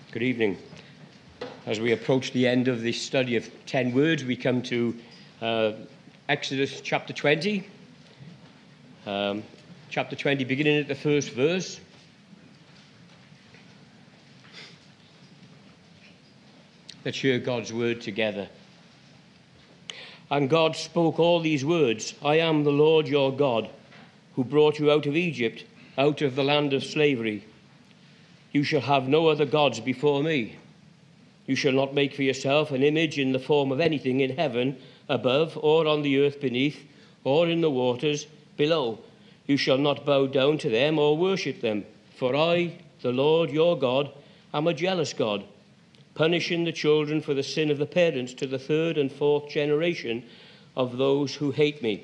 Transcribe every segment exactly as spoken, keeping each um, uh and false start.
Good evening. As we approach the end of this study of ten words, we come to uh, Exodus chapter twenty. Um, chapter twenty, beginning at the first verse. Let's hear God's word together. And God spoke all these words, I am the Lord your God, who brought you out of Egypt, out of the land of slavery. You shall have no other gods before me. You shall not make for yourself an image in the form of anything in heaven above, or on the earth beneath, or in the waters below. You shall not bow down to them or worship them. For I, the Lord your God, am a jealous God, punishing the children for the sin of the parents to the third and fourth generation of those who hate me,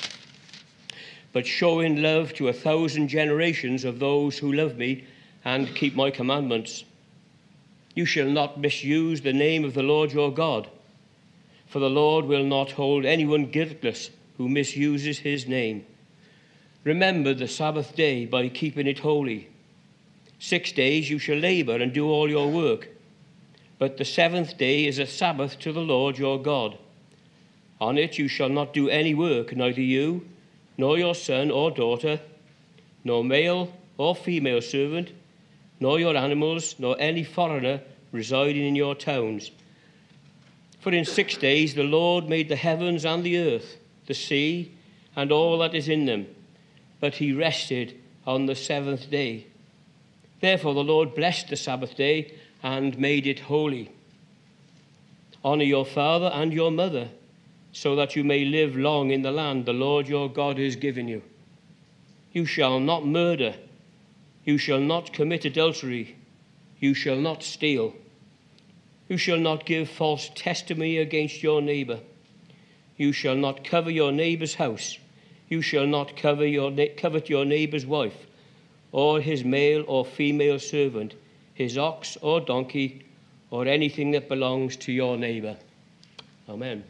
but showing love to a thousand generations of those who love me and keep my commandments. You shall not misuse the name of the Lord your God, for the Lord will not hold anyone guiltless who misuses his name. Remember the Sabbath day by keeping it holy. Six days you shall labor and do all your work, but the seventh day is a Sabbath to the Lord your God. On it you shall not do any work, neither you, nor your son or daughter, nor male or female servant, nor your animals, nor any foreigner residing in your towns. For in six days the Lord made the heavens and the earth, the sea, and all that is in them, but he rested on the seventh day. Therefore the Lord blessed the Sabbath day and made it holy. Honor your father and your mother, so that you may live long in the land the Lord your God has given you. You shall not murder. You shall not commit adultery. You shall not steal. You shall not give false testimony against your neighbor. You shall not cover your neighbor's house. You shall not cover your, covet your neighbor's wife, or his male or female servant, his ox or donkey, or anything that belongs to your neighbor. Amen.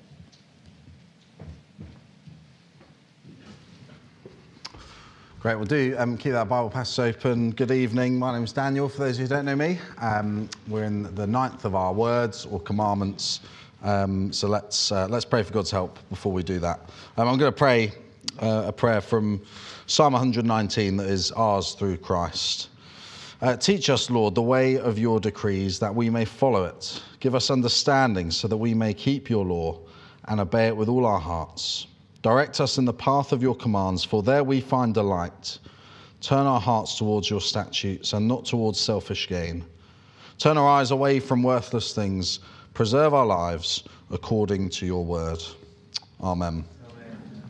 Great, we'll do um, keep that Bible passage open. Good evening, my name's Daniel, for those who don't know me. Um, we're in the ninth of our words or commandments, um, so let's uh, let's pray for God's help before we do that. Um, I'm going to pray uh, a prayer from Psalm one nineteen that is ours through Christ. Uh, Teach us, Lord, the way of your decrees, that we may follow it. Give us understanding so that we may keep your law and obey it with all our hearts. Direct us in the path of your commands, for there we find delight. Turn our hearts towards your statutes and not towards selfish gain. Turn our eyes away from worthless things. Preserve our lives according to your word. Amen. Amen.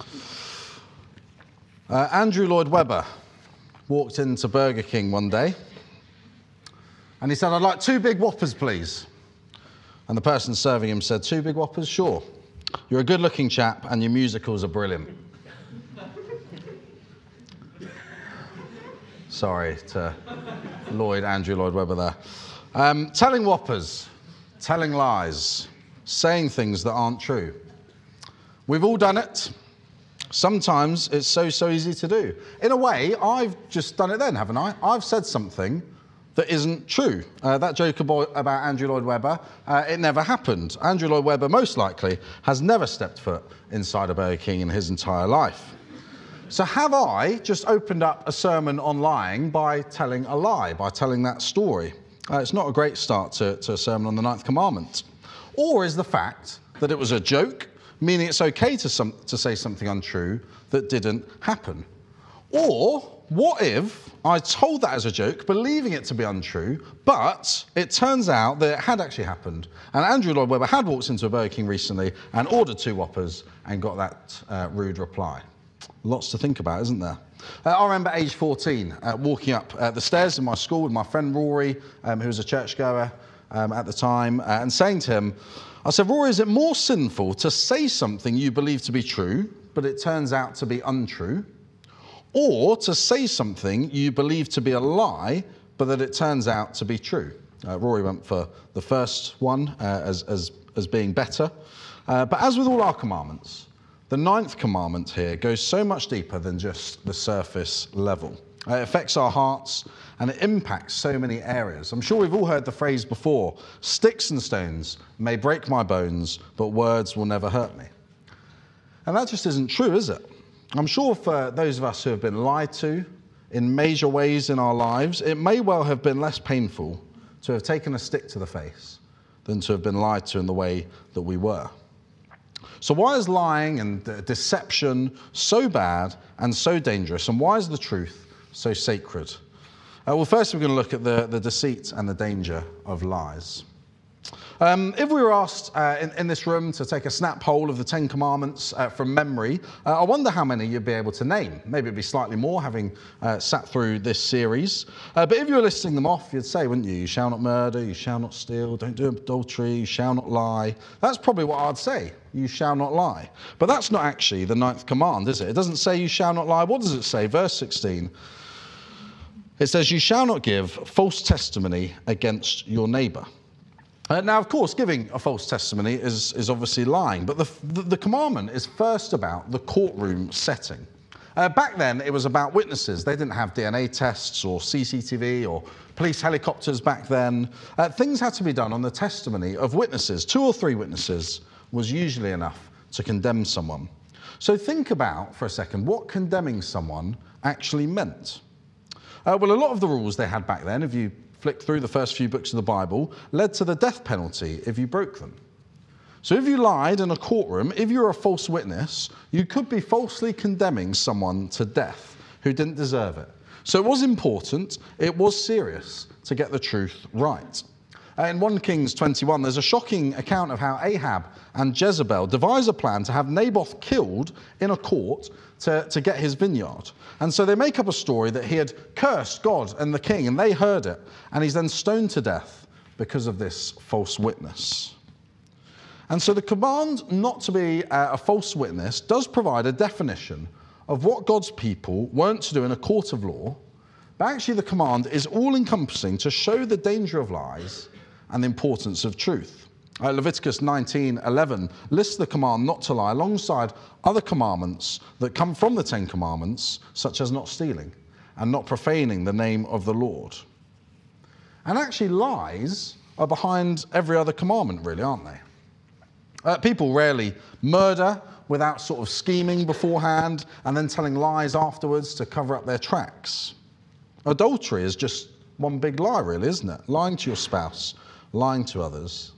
Uh, Andrew Lloyd Webber walked into Burger King one day and he said, I'd like two big Whoppers, please. And the person serving him said, two big Whoppers? Sure. You're a good-looking chap and your musicals are brilliant. Sorry to Lloyd, Andrew Lloyd Webber there. Um, telling Whoppers, telling lies, saying things that aren't true. We've all done it. Sometimes it's so, so easy to do. In a way, I've just done it then, haven't I? I've said something that isn't true. Uh, that joke about, about Andrew Lloyd Webber, uh, it never happened. Andrew Lloyd Webber, most likely, has never stepped foot inside a Burger King in his entire life. So have I just opened up a sermon on lying by telling a lie, by telling that story? Uh, it's not a great start to, to a sermon on the ninth commandment. Or is the fact that it was a joke, meaning it's okay to, some, to say something untrue that didn't happen? Or what if I told that as a joke, believing it to be untrue, but it turns out that it had actually happened, and Andrew Lloyd Webber had walked into a Burger King recently and ordered two Whoppers and got that uh, rude reply? Lots to think about, isn't there? Uh, I remember age fourteen, uh, walking up uh, the stairs in my school with my friend Rory, um, who was a churchgoer um, at the time, uh, and saying to him, I said, Rory, is it more sinful to say something you believe to be true, but it turns out to be untrue, or to say something you believe to be a lie, but that it turns out to be true? Uh, Rory went for the first one uh, as, as, as being better. Uh, but as with all our commandments, the ninth commandment here goes so much deeper than just the surface level. Uh, it affects our hearts, and it impacts so many areas. I'm sure we've all heard the phrase before, sticks and stones may break my bones, but words will never hurt me. And that just isn't true, is it? I'm sure for those of us who have been lied to in major ways in our lives, it may well have been less painful to have taken a stick to the face than to have been lied to in the way that we were. So why is lying and deception so bad and so dangerous? And why is the truth so sacred? Uh, well, first we're going to look at the, the deceit and the danger of lies. Um, if we were asked uh, in, in this room to take a snap poll of the Ten Commandments uh, from memory, uh, I wonder how many you'd be able to name. Maybe it'd be slightly more, having uh, sat through this series. Uh, but if you were listing them off, you'd say, wouldn't you? You shall not murder, you shall not steal, don't do adultery, you shall not lie. That's probably what I'd say, you shall not lie. But that's not actually the ninth command, is it? It doesn't say you shall not lie. What does it say? Verse sixteen. It says, you shall not give false testimony against your neighbour. Uh, now, of course, giving a false testimony is, is obviously lying, but the, the, the commandment is first about the courtroom setting. Uh, back then, it was about witnesses. They didn't have D N A tests or C C T V or police helicopters back then. Uh, things had to be done on the testimony of witnesses. Two or three witnesses was usually enough to condemn someone. So think about, for a second, what condemning someone actually meant. Uh, well, a lot of the rules they had back then, if you flick through the first few books of the Bible, led to the death penalty if you broke them. So if you lied in a courtroom, if you were a false witness, you could be falsely condemning someone to death who didn't deserve it. So it was important, it was serious to get the truth right. Uh, in First Kings twenty-one, there's a shocking account of how Ahab and Jezebel devise a plan to have Naboth killed in a court to, to get his vineyard. And so they make up a story that he had cursed God and the king, and they heard it, and he's then stoned to death because of this false witness. And so the command not to be a false witness does provide a definition of what God's people weren't to do in a court of law, but actually the command is all-encompassing to show the danger of lies and the importance of truth. Uh, Leviticus nineteen eleven lists the command not to lie alongside other commandments that come from the Ten Commandments, such as not stealing and not profaning the name of the Lord. And actually lies are behind every other commandment, really, aren't they? Uh, people rarely murder without sort of scheming beforehand and then telling lies afterwards to cover up their tracks. Adultery is just one big lie, really, isn't it? Lying to your spouse, lying to others.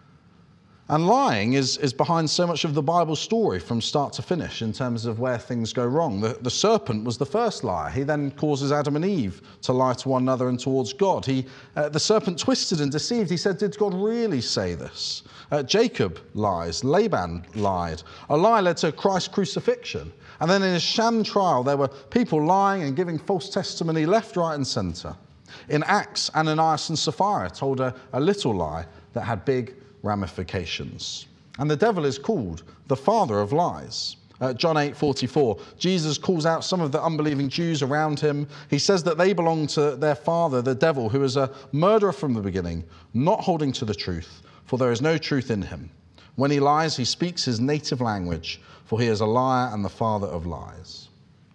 And lying is, is behind so much of the Bible story from start to finish in terms of where things go wrong. The, the serpent was the first liar. He then causes Adam and Eve to lie to one another and towards God. He, uh, the serpent twisted and deceived. He said, did God really say this? Uh, Jacob lies. Laban lied. A lie led to Christ's crucifixion. And then in his sham trial, there were people lying and giving false testimony left, right, and centre. In Acts, Ananias and Sapphira told a, a little lie that had big ramifications. And the devil is called the father of lies. Uh, John eight forty-four, Jesus calls out some of the unbelieving Jews around him. He says that they belong to their father, the devil, who is a murderer from the beginning, not holding to the truth, for there is no truth in him. When he lies, he speaks his native language, for he is a liar and the father of lies.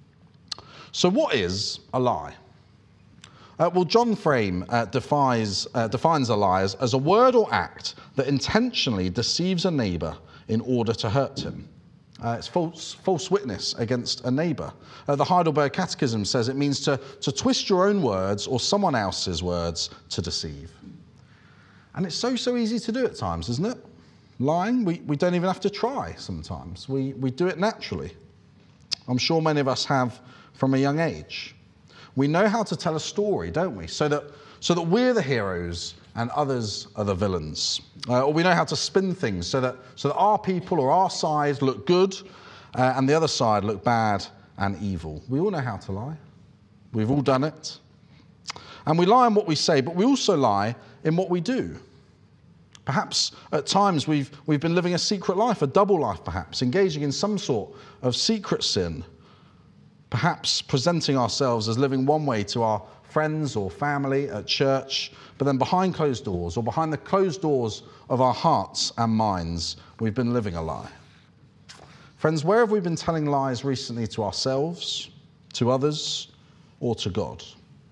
So what is a lie? Uh, well, John Frame uh, defies, uh, defines a lie as, as a word or act that intentionally deceives a neighbour in order to hurt him. Uh, it's false, false witness against a neighbour. Uh, the Heidelberg Catechism says it means to, to twist your own words or someone else's words to deceive. And it's so, so easy to do at times, isn't it? Lying, we, we don't even have to try sometimes. We, we do it naturally. I'm sure many of us have from a young age. We know how to tell a story, don't we? So that, so that we're the heroes and others are the villains. Uh, or we know how to spin things so that, so that our people or our side look good uh, and the other side look bad and evil. We all know how to lie. We've all done it. And we lie in what we say, but we also lie in what we do. Perhaps at times we've, we've been living a secret life, a double life perhaps, engaging in some sort of secret sin. Perhaps presenting ourselves as living one way to our friends or family at church, but then behind closed doors or behind the closed doors of our hearts and minds, we've been living a lie. Friends, where have we been telling lies recently to ourselves, to others, or to God?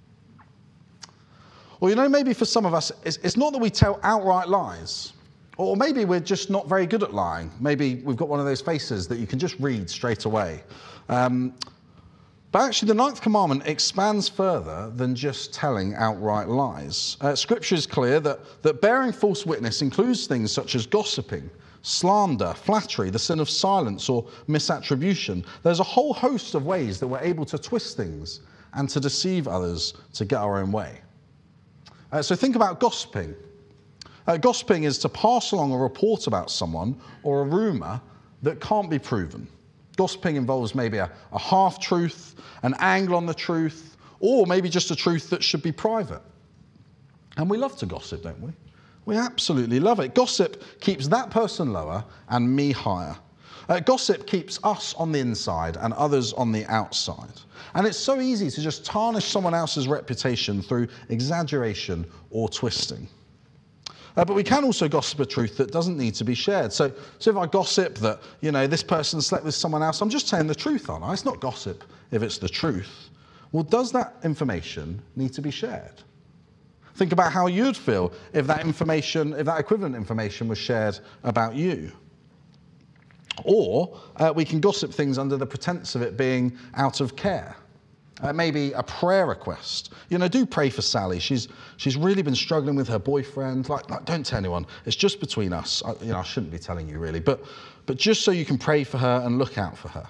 Or, you know, maybe for some of us, it's, it's not that we tell outright lies. Or maybe we're just not very good at lying. Maybe we've got one of those faces that you can just read straight away. Um, but actually, the ninth commandment expands further than just telling outright lies. Uh, scripture is clear that, that bearing false witness includes things such as gossiping, slander, flattery, the sin of silence, or misattribution. There's a whole host of ways that we're able to twist things and to deceive others to get our own way. Uh, so think about gossiping. Uh, gossiping is to pass along a report about someone or a rumour that can't be proven. Gossiping involves maybe a, a half-truth, an angle on the truth, or maybe just a truth that should be private. And we love to gossip, don't we? We absolutely love it. Gossip keeps that person lower and me higher. Uh, gossip keeps us on the inside and others on the outside. And it's so easy to just tarnish someone else's reputation through exaggeration or twisting. Uh, but we can also gossip a truth that doesn't need to be shared. So, so if I gossip that, you know, this person slept with someone else, I'm just telling the truth, aren't I? It's not gossip if it's the truth. Well, does that information need to be shared? Think about how you'd feel if that information, if that equivalent information was shared about you. Or uh, we can gossip things under the pretense of it being out of care. Uh, maybe a prayer request. You know, do pray for Sally. She's she's really been struggling with her boyfriend. Like, like don't tell anyone. It's just between us. I, you know, I shouldn't be telling you really, but but just so you can pray for her and look out for her.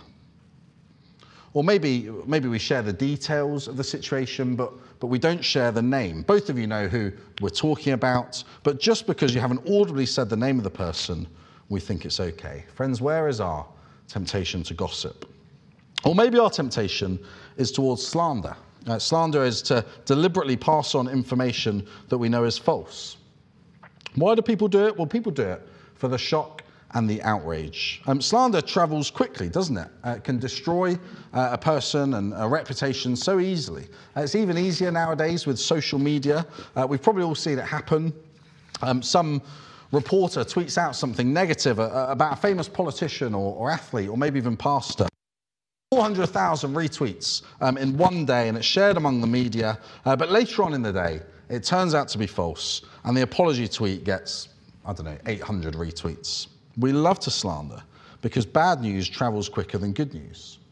Or maybe maybe we share the details of the situation, but but we don't share the name. Both of you know who we're talking about, but just because you haven't audibly said the name of the person, we think it's okay. Friends, where is our temptation to gossip? Or maybe our temptation is towards slander. Uh, slander is to deliberately pass on information that we know is false. Why do people do it? Well, people do it for the shock and the outrage. Um, slander travels quickly, doesn't it? Uh, it can destroy uh, a person and a reputation so easily. Uh, it's even easier nowadays with social media. Uh, we've probably all seen it happen. Um, some reporter tweets out something negative uh, about a famous politician or, or athlete or maybe even pastor. four hundred thousand retweets um, in one day, and it's shared among the media. Uh, but later on in the day, it turns out to be false, and the apology tweet gets, I don't know, eight hundred retweets. We love to slander because bad news travels quicker than good news.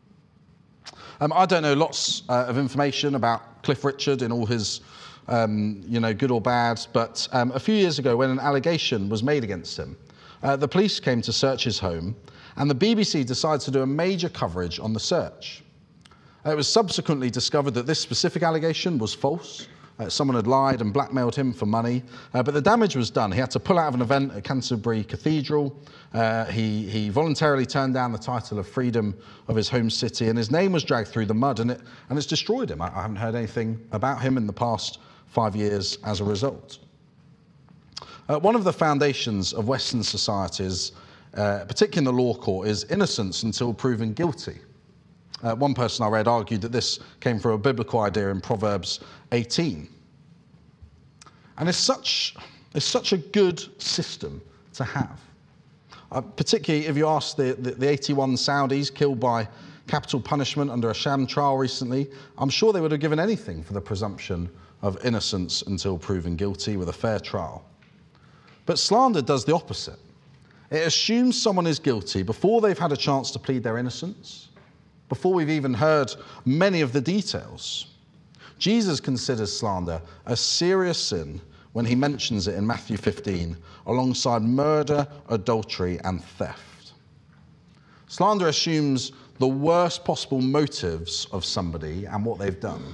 Um, I don't know lots uh, of information about Cliff Richard in all his, um, you know, good or bad, but um, a few years ago when an allegation was made against him, uh, the police came to search his home, and the B B C decided to do a major coverage on the search. Uh, it was subsequently discovered that this specific allegation was false. Uh, someone had lied and blackmailed him for money, uh, but the damage was done. He had to pull out of an event at Canterbury Cathedral. Uh, he, he voluntarily turned down the title of freedom of his home city, and his name was dragged through the mud, and, it, and it's destroyed him. I, I haven't heard anything about him in the past five years as a result. Uh, one of the foundations of Western societies, uh, particularly in the law court, is innocence until proven guilty. Uh, one person I read argued that this came from a biblical idea in Proverbs eighteen. And it's such, it's such a good system to have. Uh, particularly if you ask the, the, the eighty-one Saudis killed by capital punishment under a sham trial recently, I'm sure they would have given anything for the presumption of innocence until proven guilty with a fair trial. But slander does the opposite. It assumes someone is guilty before they've had a chance to plead their innocence, before we've even heard many of the details. Jesus considers slander a serious sin when he mentions it in Matthew fifteen, alongside murder, adultery, and theft. Slander assumes the worst possible motives of somebody and what they've done.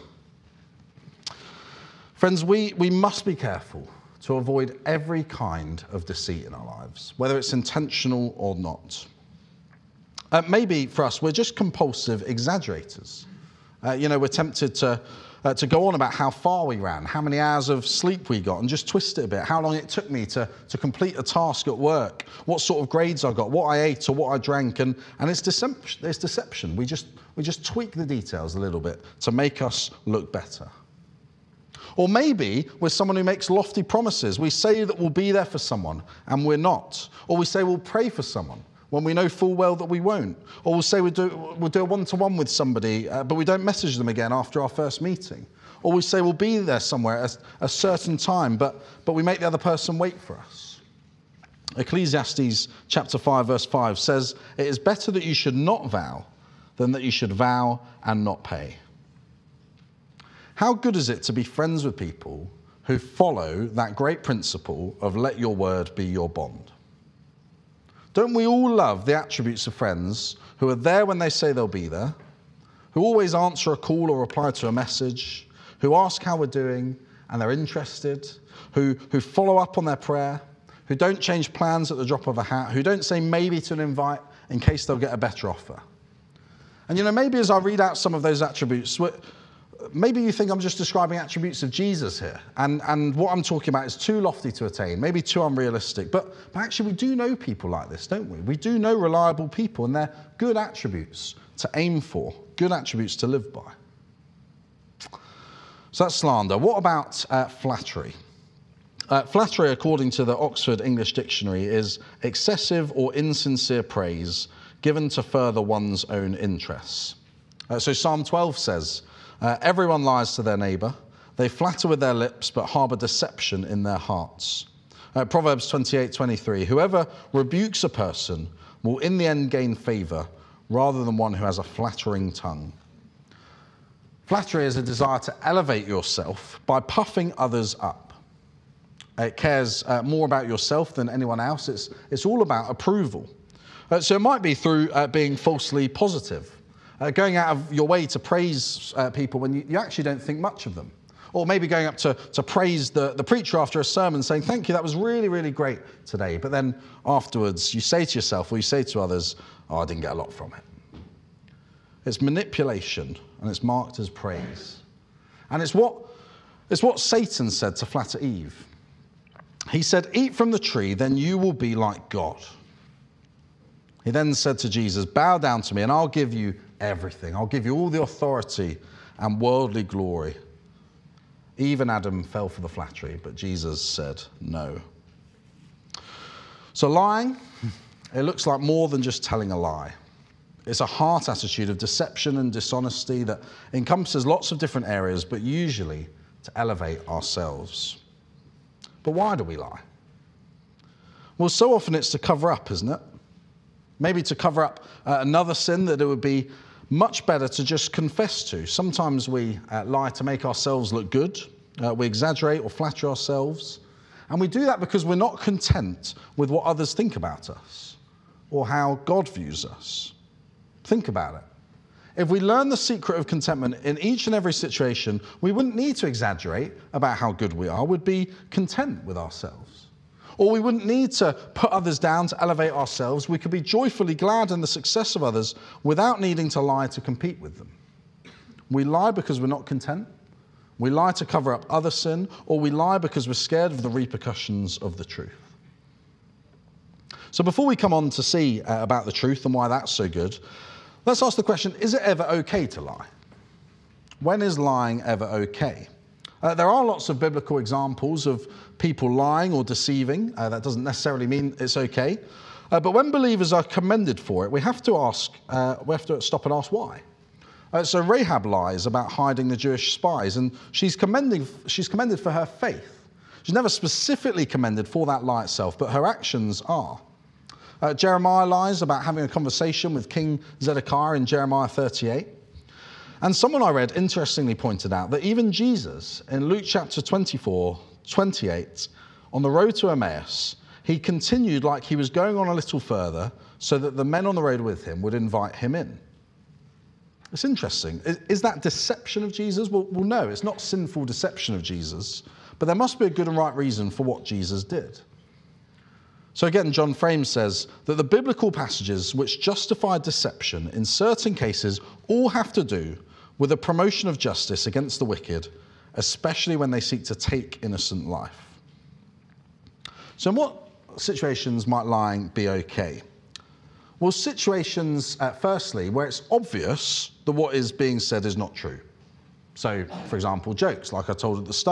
Friends, we, we must be careful to avoid every kind of deceit in our lives, whether it's intentional or not. Uh, maybe for us, we're just compulsive exaggerators. Uh, you know, we're tempted to, uh, to go on about how far we ran, how many hours of sleep we got, and just twist it a bit, how long it took me to, to complete a task at work, what sort of grades I got, what I ate or what I drank, and, and it's, deception, it's deception. We just, we just tweak the details a little bit to make us look better. Or maybe we're someone who makes lofty promises. We say that we'll be there for someone, and we're not. Or we say we'll pray for someone, when we know full well that we won't. Or we'll say we'll do, we'll do a one-to-one with somebody, uh, but we don't message them again after our first meeting. Or we say we'll be there somewhere at a certain time, but, but we make the other person wait for us. Ecclesiastes chapter five, verse five says, "It is better that you should not vow than that you should vow and not pay." How good is it to be friends with people who follow that great principle of let your word be your bond? Don't we all love the attributes of friends who are there when they say they'll be there, who always answer a call or reply to a message, who ask how we're doing and they're interested, who, who follow up on their prayer, who don't change plans at the drop of a hat, who don't say maybe to an invite in case they'll get a better offer? And you know, maybe as I read out some of those attributes, maybe you think I'm just describing attributes of Jesus here, and, and what I'm talking about is too lofty to attain, maybe too unrealistic. But, but actually, we do know people like this, don't we? We do know reliable people, and they're good attributes to aim for, good attributes to live by. So that's slander. What about uh, flattery? Uh, flattery, according to the Oxford English Dictionary, is excessive or insincere praise given to further one's own interests. Uh, so Psalm twelve says, Uh, everyone lies to their neighbour. They flatter with their lips, but harbour deception in their hearts. Uh, Proverbs twenty-eight twenty-three, whoever rebukes a person will in the end gain favour, rather than one who has a flattering tongue. Flattery is a desire to elevate yourself by puffing others up. It cares uh, more about yourself than anyone else. It's, it's all about approval. Uh, so it might be through uh, being falsely positive. Uh, going out of your way to praise uh, people when you, you actually don't think much of them. Or maybe going up to, to praise the, the preacher after a sermon, saying, "Thank you, that was really, really great today." But then afterwards, you say to yourself, or you say to others, "Oh, I didn't get a lot from it." It's manipulation, and it's marked as praise. And it's what, it's what Satan said to flatter Eve. He said, "Eat from the tree, then you will be like God." He then said to Jesus, "Bow down to me, and I'll give you everything. I'll give you all the authority and worldly glory." Eve and Adam fell for the flattery, but Jesus said no. So lying, it looks like more than just telling a lie. It's a heart attitude of deception and dishonesty that encompasses lots of different areas, but usually to elevate ourselves. But why do we lie? Well, so often it's to cover up, isn't it? Maybe to cover up uh, another sin that it would be much better to just confess to. Sometimes we uh, lie to make ourselves look good. Uh, we exaggerate or flatter ourselves. And we do that because we're not content with what others think about us or how God views us. Think about it. If we learn the secret of contentment in each and every situation, we wouldn't need to exaggerate about how good we are. We'd be content with ourselves. Or we wouldn't need to put others down to elevate ourselves. We could be joyfully glad in the success of others without needing to lie to compete with them. We lie because we're not content. We lie to cover up other sin, or we lie because we're scared of the repercussions of the truth. So before we come on to see uh, about the truth and why that's so good, let's ask the question, is it ever okay to lie? When is lying ever okay? Uh, there are lots of biblical examples of people lying or deceiving. Uh, that doesn't necessarily mean it's okay. Uh, but when believers are commended for it, we have to ask, uh, we have to stop and ask why. Uh, so Rahab lies about hiding the Jewish spies, and she's commending, she's commended for her faith. She's never specifically commended for that lie itself, but her actions are. Uh, Jeremiah lies about having a conversation with King Zedekiah in Jeremiah thirty-eight. And someone I read interestingly pointed out that even Jesus, in Luke chapter twenty-four, twenty-eight, on the road to Emmaus, he continued like he was going on a little further so that the men on the road with him would invite him in. It's interesting. Is, is that deception of Jesus? Well, well, no, it's not sinful deception of Jesus, but there must be a good and right reason for what Jesus did. So again, John Frame says that the biblical passages which justify deception in certain cases all have to do with a promotion of justice against the wicked, especially when they seek to take innocent life. So in what situations might lying be okay? Well, situations, uh, firstly, where it's obvious that what is being said is not true. So, for example, jokes, like I told at the start.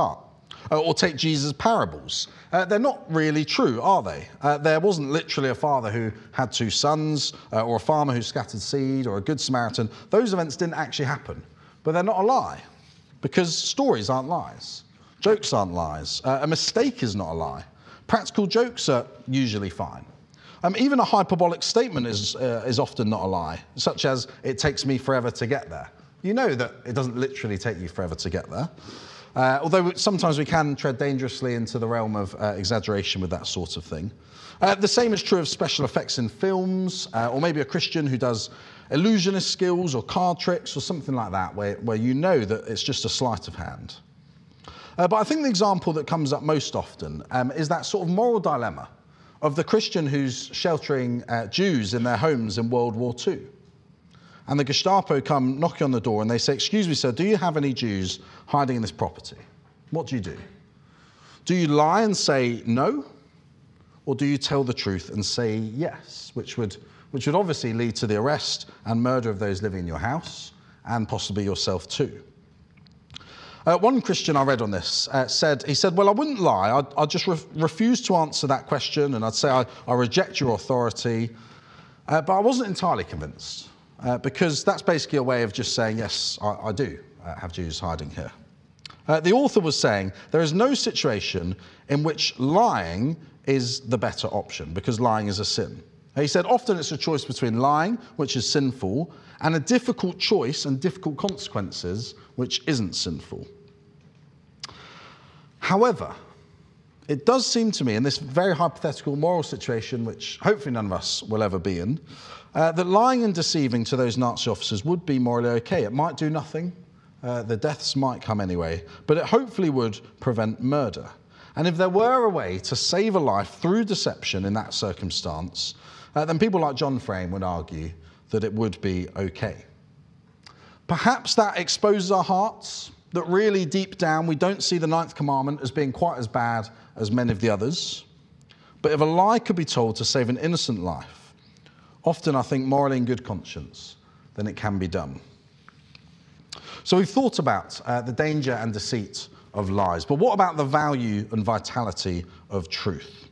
Uh, or take Jesus' parables. Uh, they're not really true, are they? Uh, there wasn't literally a father who had two sons, uh, or a farmer who scattered seed, or a good Samaritan. Those events didn't actually happen. But they're not a lie, because stories aren't lies. Jokes aren't lies. Uh, a mistake is not a lie. Practical jokes are usually fine. Um, even a hyperbolic statement is, uh, is often not a lie, such as, it takes me forever to get there. You know that it doesn't literally take you forever to get there. Uh, although sometimes we can tread dangerously into the realm of uh, exaggeration with that sort of thing. Uh, the same is true of special effects in films, uh, or maybe a Christian who does illusionist skills or card tricks or something like that, where, where you know that it's just a sleight of hand. Uh, but I think the example that comes up most often um, is that sort of moral dilemma of the Christian who's sheltering uh, Jews in their homes in World War Two. And the Gestapo come knocking on the door and they say, excuse me, sir, do you have any Jews hiding in this property? What do you do? Do you lie and say no? Or do you tell the truth and say yes, which would, which would obviously lead to the arrest and murder of those living in your house, and possibly yourself too? Uh, one Christian I read on this uh, said, he said, well, I wouldn't lie. I'd, I'd just re- refuse to answer that question, and I'd say I, I reject your authority. Uh, but I wasn't entirely convinced. Uh, because that's basically a way of just saying, yes, I, I do uh, have Jews hiding here. Uh, the author was saying there is no situation in which lying is the better option, because lying is a sin. He said often it's a choice between lying, which is sinful, and a difficult choice and difficult consequences, which isn't sinful. However, it does seem to me, in this very hypothetical moral situation, which hopefully none of us will ever be in, uh, that lying and deceiving to those Nazi officers would be morally okay. It might do nothing. Uh, the deaths might come anyway, but it hopefully would prevent murder. And if there were a way to save a life through deception in that circumstance, uh, then people like John Frame would argue that it would be okay. Perhaps that exposes our hearts, that really deep down we don't see the ninth commandment as being quite as bad as many of the others. But if a lie could be told to save an innocent life, often I think morally in good conscience, then it can be done. So we've thought about uh, the danger and deceit of lies, but what about the value and vitality of truth?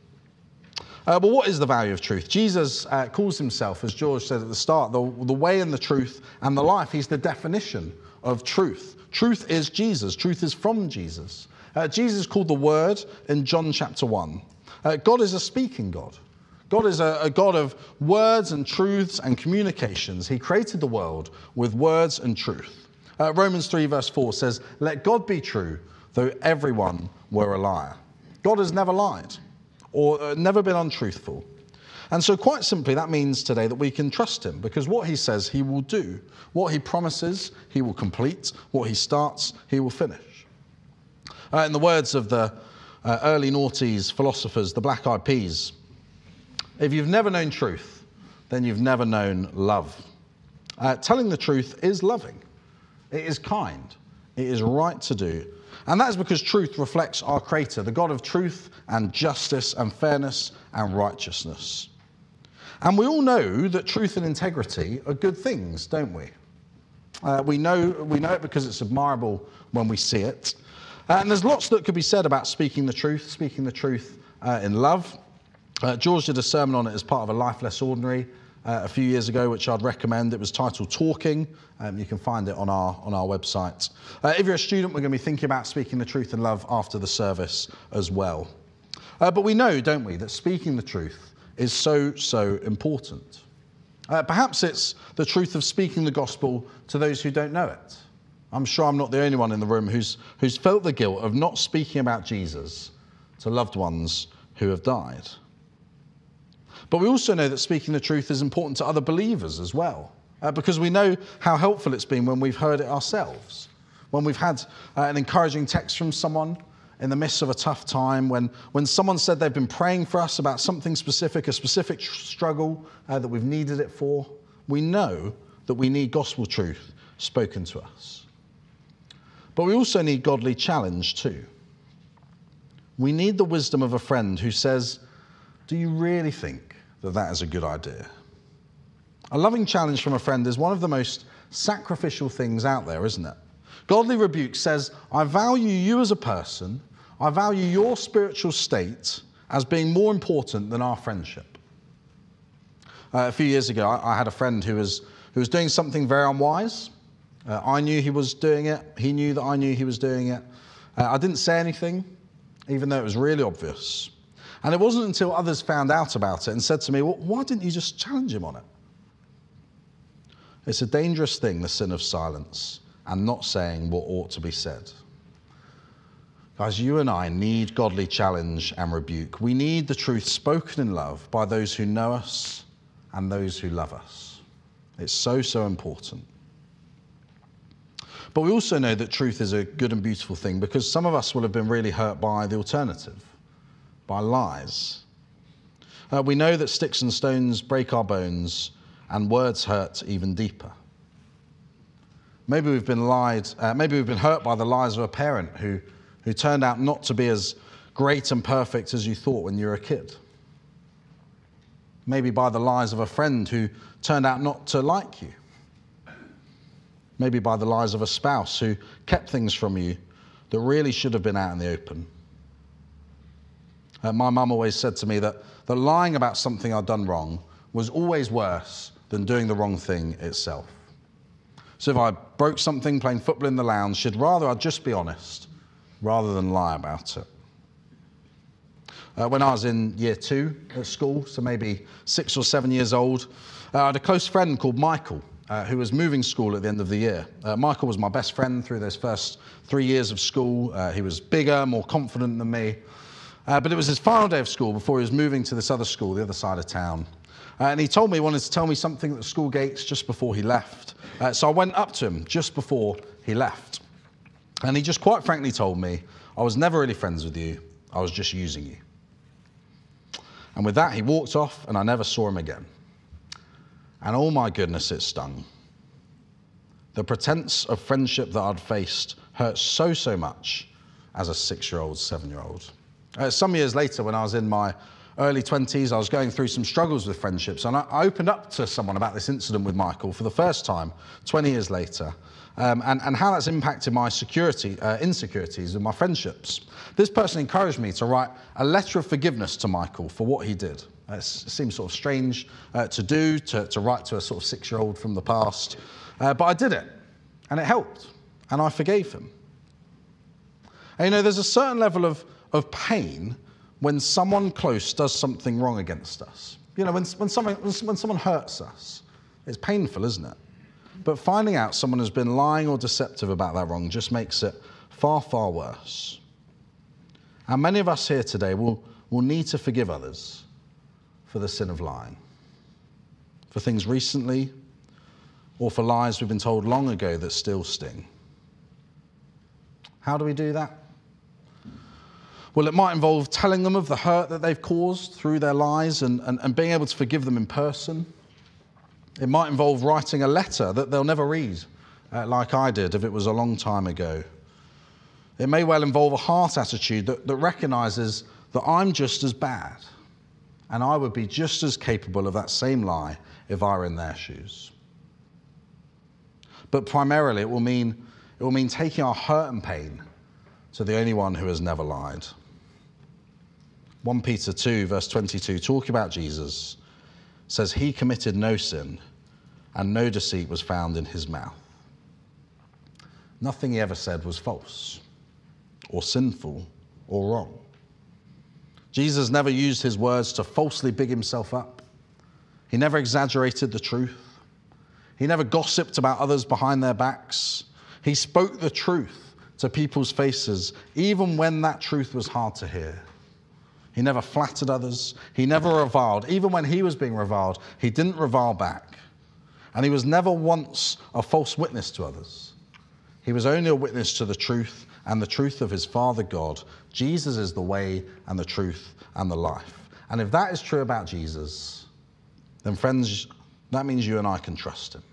Uh, but what is the value of truth? Jesus uh, calls himself, as George said at the start, the, the way and the truth and the life. He's the definition of truth. Truth is Jesus. Truth is from Jesus. Uh, Jesus is called the Word in John chapter one. Uh, God is a speaking God. God is a, a God of words and truths and communications. He created the world with words and truth. Uh, Romans three verse four says, let God be true, though everyone were a liar. God has never lied or uh, never been untruthful. And so quite simply, that means today that we can trust him, because what he says he will do. What he promises, he will complete. What he starts, he will finish. Uh, in the words of the uh, early noughties philosophers, the Black Eyed Peas, if you've never known truth, then you've never known love. Uh, telling the truth is loving. It is kind. It is right to do. And that is because truth reflects our Creator, the God of truth and justice and fairness and righteousness. And we all know that truth and integrity are good things, don't we? Uh, we know, we know it because it's admirable when we see it. Uh, and there's lots that could be said about speaking the truth, speaking the truth uh, in love. Uh, George did a sermon on it as part of a Life Less Ordinary uh, a few years ago, which I'd recommend. It was titled Talking. Um, you can find it on our, on our website. Uh, if you're a student, we're going to be thinking about speaking the truth in love after the service as well. Uh, but we know, don't we, that speaking the truth is so, so important. Uh, perhaps it's the truth of speaking the gospel to those who don't know it. I'm sure I'm not the only one in the room who's, who's felt the guilt of not speaking about Jesus to loved ones who have died. But we also know that speaking the truth is important to other believers as well, uh, because we know how helpful it's been when we've heard it ourselves, when we've had uh, an encouraging text from someone in the midst of a tough time, when, when someone said they've been praying for us about something specific, a specific tr- struggle uh, that we've needed it for. We know that we need gospel truth spoken to us. But we also need godly challenge too. We need the wisdom of a friend who says, do you really think that that is a good idea? A loving challenge from a friend is one of the most sacrificial things out there, isn't it? Godly rebuke says, I value you as a person, I value your spiritual state as being more important than our friendship. Uh, a few years ago, I, I had a friend who was, who was doing something very unwise. Uh, I knew he was doing it. He knew that I knew he was doing it. Uh, I didn't say anything, even though it was really obvious. And it wasn't until others found out about it and said to me, well, why didn't you just challenge him on it? It's a dangerous thing, the sin of silence, and not saying what ought to be said. Guys, you and I need godly challenge and rebuke. We need the truth spoken in love by those who know us and those who love us. It's so, so important. But we also know that truth is a good and beautiful thing because some of us will have been really hurt by the alternative, by lies. Uh, we know that sticks and stones break our bones and words hurt even deeper. Maybe we've been lied, uh, maybe we've been hurt by the lies of a parent who, who turned out not to be as great and perfect as you thought when you were a kid. Maybe by the lies of a friend who turned out not to like you. Maybe by the lies of a spouse who kept things from you that really should have been out in the open. Uh, my mum always said to me that, that lying about something I'd done wrong was always worse than doing the wrong thing itself. So if I broke something playing football in the lounge, she'd rather I'd just be honest rather than lie about it. Uh, when I was in year two at school, so maybe six or seven years old, uh, I had a close friend called Michael, uh, who was moving school at the end of the year. Uh, Michael was my best friend through those first three years of school. Uh, he was bigger, more confident than me. Uh, but it was his final day of school before he was moving to this other school, the other side of town. Uh, and he told me he wanted to tell me something at the school gates just before he left. Uh, so I went up to him just before he left. And he just quite frankly told me, I was never really friends with you. I was just using you. And with that, he walked off and I never saw him again. And oh my goodness, it stung. The pretense of friendship that I'd faced hurt so, so much as a six-year-old, seven-year-old. Uh, some years later, when I was in my early twenties, I was going through some struggles with friendships, and I, I opened up to someone about this incident with Michael for the first time, twenty years later, um, and, and how that's impacted my security, uh, insecurities and my friendships. This person encouraged me to write a letter of forgiveness to Michael for what he did. Uh, it seems sort of strange uh, to do, to, to write to a sort of six-year-old from the past, uh, but I did it, and it helped, and I forgave him. And you know, there's a certain level of, of pain when someone close does something wrong against us. You know, when, when, someone, when someone hurts us, it's painful, isn't it? But finding out someone has been lying or deceptive about that wrong just makes it far, far worse. And many of us here today will, will need to forgive others for the sin of lying, for things recently, or for lies we've been told long ago that still sting. How do we do that? Well, it might involve telling them of the hurt that they've caused through their lies and, and, and being able to forgive them in person. It might involve writing a letter that they'll never read, uh, like I did if it was a long time ago. It may well involve a heart attitude that, that recognises that I'm just as bad and I would be just as capable of that same lie if I were in their shoes. But primarily it will mean, it will mean taking our hurt and pain to the only one who has never lied. First Peter two, verse twenty-two, talking about Jesus, says he committed no sin and no deceit was found in his mouth. Nothing he ever said was false or sinful or wrong. Jesus never used his words to falsely big himself up. He never exaggerated the truth. He never gossiped about others behind their backs. He spoke the truth to people's faces, even when that truth was hard to hear. He never flattered others. He never reviled. Even when he was being reviled, he didn't revile back. And he was never once a false witness to others. He was only a witness to the truth and the truth of his Father God. Jesus is the way and the truth and the life. And if that is true about Jesus, then friends, that means you and I can trust him.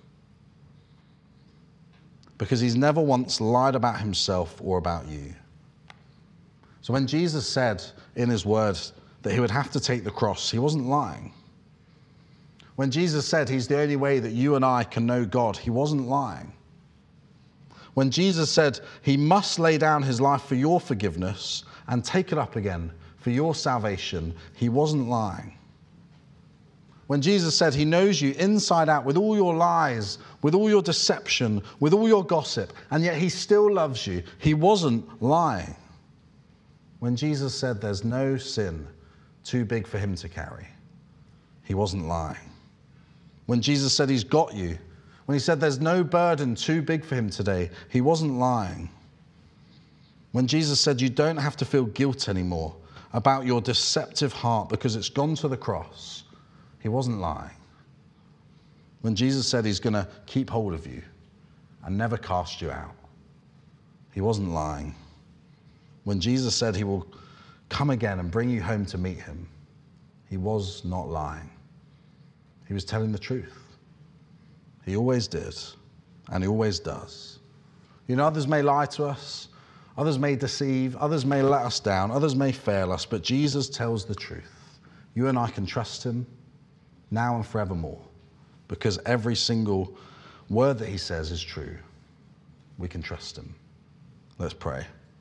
Because he's never once lied about himself or about you. So when Jesus said in his word that he would have to take the cross, he wasn't lying. When Jesus said he's the only way that you and I can know God, he wasn't lying. When Jesus said he must lay down his life for your forgiveness and take it up again for your salvation. He wasn't lying. When Jesus said he knows you inside out with all your lies, with all your deception, with all your gossip, and yet he still loves you, he wasn't lying. When Jesus said there's no sin too big for him to carry, he wasn't lying. When Jesus said he's got you, when he said there's no burden too big for him today, he wasn't lying. When Jesus said you don't have to feel guilt anymore about your deceptive heart because it's gone to the cross, he wasn't lying. When Jesus said he's going to keep hold of you and never cast you out, he wasn't lying. When Jesus said he will come again and bring you home to meet him, he was not lying. He was telling the truth. He always did, and he always does. You know, others may lie to us, others may deceive, others may let us down, others may fail us, but Jesus tells the truth. You and I can trust him now and forevermore, because every single word that he says is true. We can trust him. Let's pray.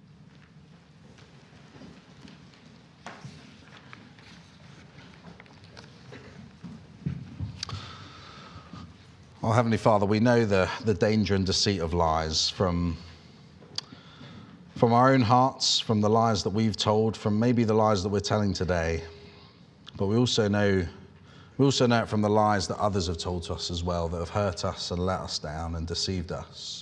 Oh, Heavenly Father, we know the, the danger and deceit of lies from, from our own hearts, from the lies that we've told, from maybe the lies that we're telling today. But we also know we also know it from the lies that others have told to us as well, that have hurt us and let us down and deceived us.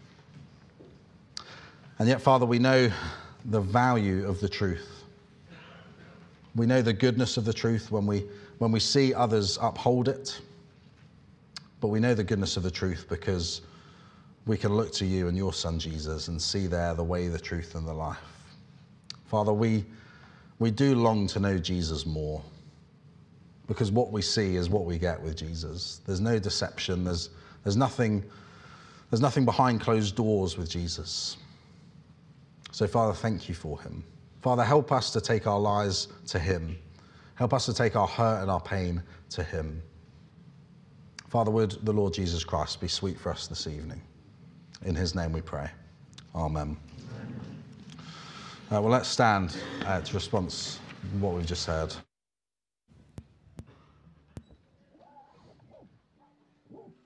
And yet, Father, we know the value of the truth. We know the goodness of the truth when we when we see others uphold it. But we know the goodness of the truth because we can look to you and your Son Jesus and see there the way, the truth, and the life. Father, we, we do long to know Jesus more, because what we see is what we get with Jesus. There's no deception. There's, there's, nothing, there's nothing behind closed doors with Jesus. So, Father, thank you for him. Father, help us to take our lies to him. Help us to take our hurt and our pain to him. Father, would the Lord Jesus Christ be sweet for us this evening? In his name we pray. Amen. Uh, well, let's stand uh, to response to what we've just heard.